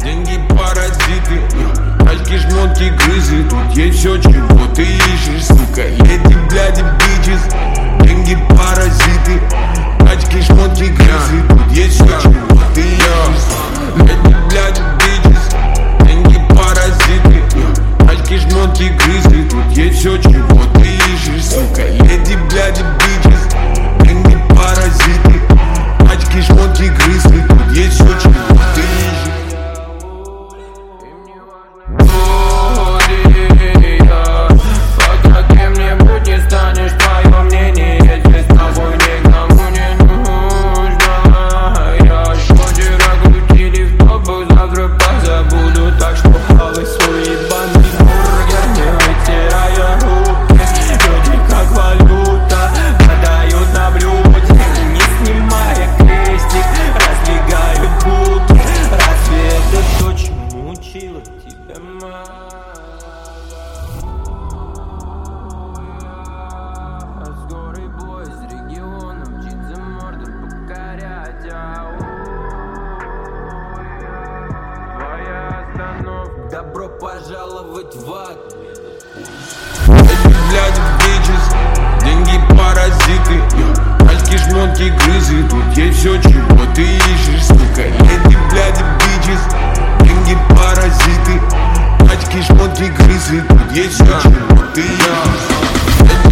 деньги паразиты, тачки, шмотки, грызы. Тут есть все, чего ты ищешь, сука. Леди, бляди, бичес, деньги паразиты, тачки, шмотки, грызы. Тут есть все, чего ты ищешь. Леди, бляди, бичес, деньги паразиты, тачки, шмотки, грызы. Тут есть все, чего ты ищешь, сука. Леди, бляди, бичес, деньги паразиты, тачки, шмотки, грызы. Тут есть все, чего ты ищешь. Пока кем-нибудь не станешь, твое мнение здесь с тобой никому не нужно. Я вчера крутили в топах, завтра позабуду. Так что хавай свой ебаный бургер, не вытирая руки. Люди как валюта подают на блюде, не снимая крестик, раздвигают булки. Разве это то, чему учила тебя мать? Скорый бой из региона мчит за мордор покорять. Твоя остановка. Добро пожаловать в ад. Эти, блядь, бичес, деньги паразиты, тачки, шмотки, грызы. Тут есть все, чего ты ищешь, сука. Эти, блядь, бичес, деньги паразиты, тачки, шмотки, грызы. Тут есть все, чего ты ищешь.